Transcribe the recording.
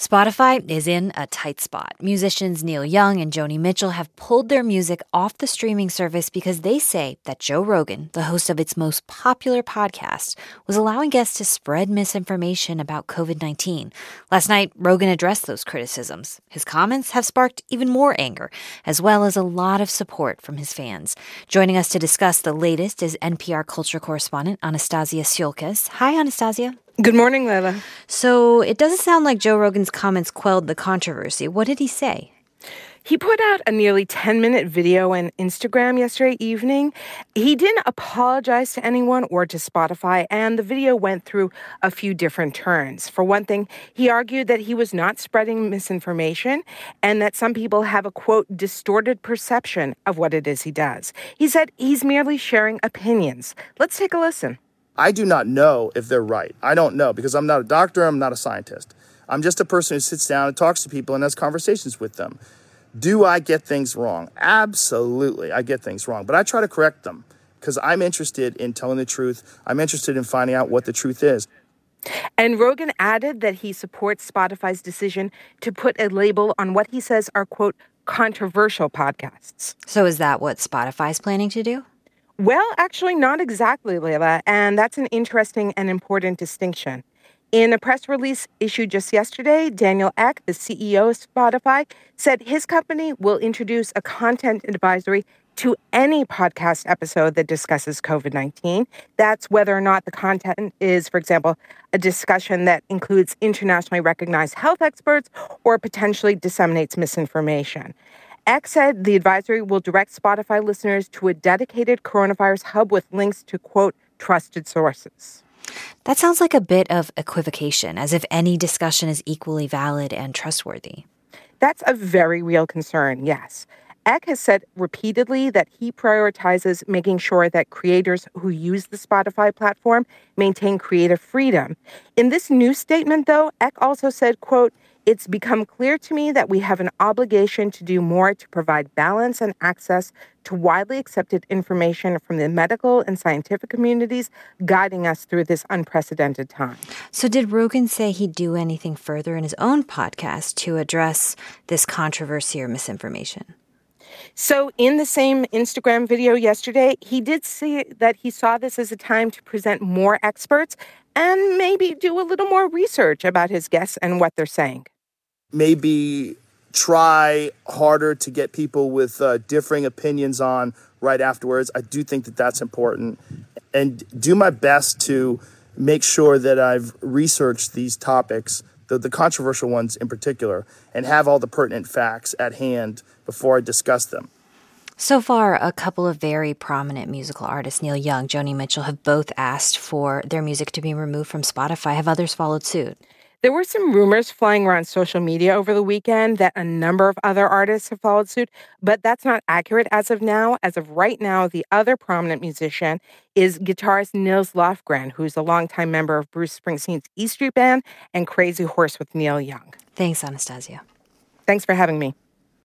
Spotify is in a tight spot. Musicians Neil Young and Joni Mitchell have pulled their music off the streaming service because they say that Joe Rogan, the host of its most popular podcast, was allowing guests to spread misinformation about COVID-19. Last night, Rogan addressed those criticisms. His comments have sparked even more anger, as well as a lot of support from his fans. Joining us to discuss the latest is NPR culture correspondent Anastasia Tsiolkas. Hi, Anastasia. Good morning, Leila. So it doesn't sound like Joe Rogan's comments quelled the controversy. What did he say? He put out a nearly 10-minute video on Instagram yesterday evening. He didn't apologize to anyone or to Spotify, and the video went through a few different turns. For one thing, he argued that he was not spreading misinformation and that some people have a, quote, distorted perception of what it is he does. He said he's merely sharing opinions. Let's take a listen. I do not know if they're right. I don't know because I'm not a doctor. I'm not a scientist. I'm just a person who sits down and talks to people and has conversations with them. Do I get things wrong? Absolutely, I get things wrong. But I try to correct them because I'm interested in telling the truth. I'm interested in finding out what the truth is. And Rogan added that he supports Spotify's decision to put a label on what he says are, quote, controversial podcasts. So is that what Spotify's planning to do? Well, actually, not exactly, Leila, and that's an interesting and important distinction. In a press release issued just yesterday, Daniel Ek, the CEO of Spotify, said his company will introduce a content advisory to any podcast episode that discusses COVID-19. That's whether or not the content is, for example, a discussion that includes internationally recognized health experts or potentially disseminates misinformation. X said the advisory will direct Spotify listeners to a dedicated coronavirus hub with links to, quote, trusted sources. That sounds like a bit of equivocation, as if any discussion is equally valid and trustworthy. That's a very real concern, yes. Eck has said repeatedly that he prioritizes making sure that creators who use the Spotify platform maintain creative freedom. In this new statement, though, Eck also said, quote, it's become clear to me that we have an obligation to do more to provide balance and access to widely accepted information from the medical and scientific communities guiding us through this unprecedented time. So did Rogan say he'd do anything further in his own podcast to address this controversy or misinformation? So in the same Instagram video yesterday, he did say that he saw this as a time to present more experts and maybe do a little more research about his guests and what they're saying. Maybe try harder to get people with differing opinions on right afterwards. I do think that that's important. And do my best to make sure that I've researched these topics, the controversial ones in particular, and have all the pertinent facts at hand before I discuss them. So far, a couple of very prominent musical artists, Neil Young, Joni Mitchell, have both asked for their music to be removed from Spotify. Have others followed suit? There were some rumors flying around social media over the weekend that a number of other artists have followed suit, but that's not accurate as of now. As of right now, the other prominent musician is guitarist Nils Lofgren, who's a longtime member of Bruce Springsteen's E Street Band and Crazy Horse with Neil Young. Thanks, Anastasia. Thanks for having me.